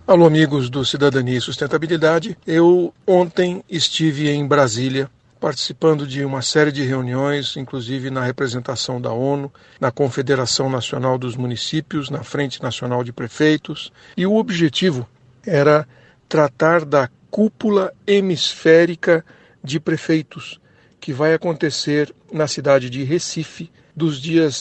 Alô, amigos do Cidadania e Sustentabilidade. Eu ontem estive em Brasília participando de uma série de reuniões, inclusive na representação da ONU, na Confederação Nacional dos Municípios, na Frente Nacional de Prefeitos, e o objetivo era tratar da cúpula hemisférica de prefeitos, que vai acontecer na cidade de Recife, dos dias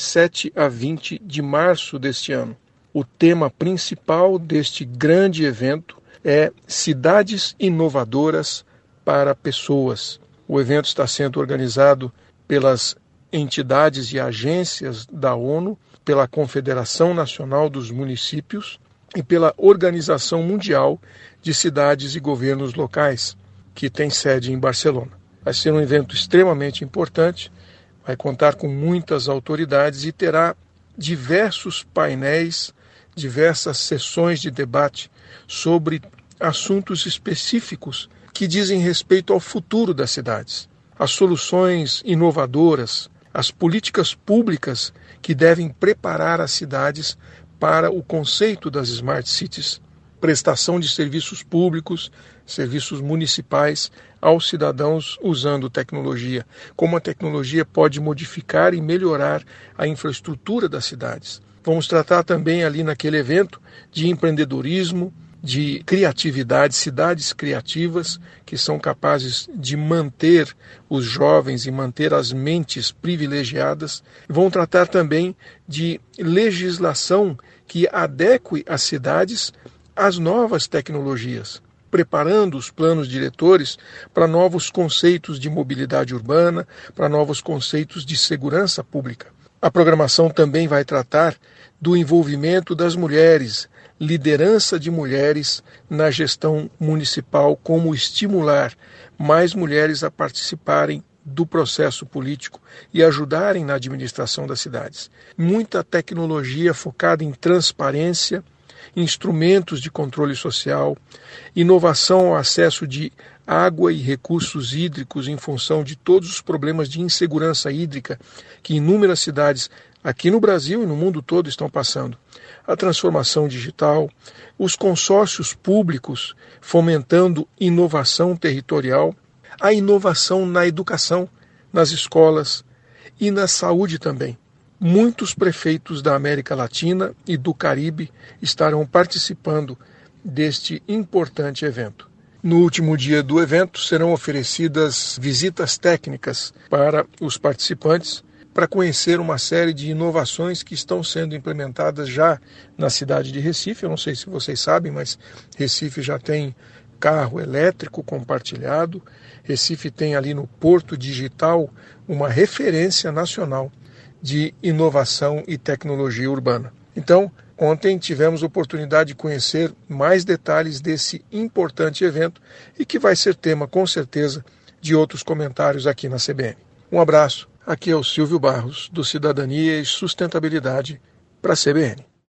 17 a 20 de março deste ano. O tema principal deste grande evento é Cidades Inovadoras para Pessoas. O evento está sendo organizado pelas entidades e agências da ONU, pela Confederação Nacional dos Municípios e pela Organização Mundial de Cidades e Governos Locais, que tem sede em Barcelona. Vai ser um evento extremamente importante, vai contar com muitas autoridades e terá diversos painéis, diversas sessões de debate sobre assuntos específicos que dizem respeito ao futuro das cidades, as soluções inovadoras, as políticas públicas que devem preparar as cidades para o conceito das Smart Cities, prestação de serviços públicos, serviços municipais aos cidadãos usando tecnologia, como a tecnologia pode modificar e melhorar a infraestrutura das cidades. Vamos tratar também ali naquele evento de empreendedorismo, de criatividade, cidades criativas que são capazes de manter os jovens e manter as mentes privilegiadas. Vão tratar também de legislação que adeque as cidades às novas tecnologias, preparando os planos diretores para novos conceitos de mobilidade urbana, para novos conceitos de segurança pública. A programação também vai tratar do envolvimento das mulheres, liderança de mulheres na gestão municipal, como estimular mais mulheres a participarem do processo político e ajudarem na administração das cidades. Muita tecnologia focada em transparência, instrumentos de controle social, inovação ao acesso de água e recursos hídricos em função de todos os problemas de insegurança hídrica que inúmeras cidades aqui no Brasil e no mundo todo estão passando. A transformação digital, os consórcios públicos fomentando inovação territorial, a inovação na educação, nas escolas e na saúde também. Muitos prefeitos da América Latina e do Caribe estarão participando deste importante evento. No último dia do evento serão oferecidas visitas técnicas para os participantes para conhecer uma série de inovações que estão sendo implementadas já na cidade de Recife. Eu não sei se vocês sabem, mas Recife já tem carro elétrico compartilhado. Recife tem ali no Porto Digital uma referência nacional de inovação e tecnologia urbana. Então, ontem tivemos a oportunidade de conhecer mais detalhes desse importante evento e que vai ser tema, com certeza, de outros comentários aqui na CBN. Um abraço, aqui é o Silvio Barros, do Cidadania e Sustentabilidade, para a CBN.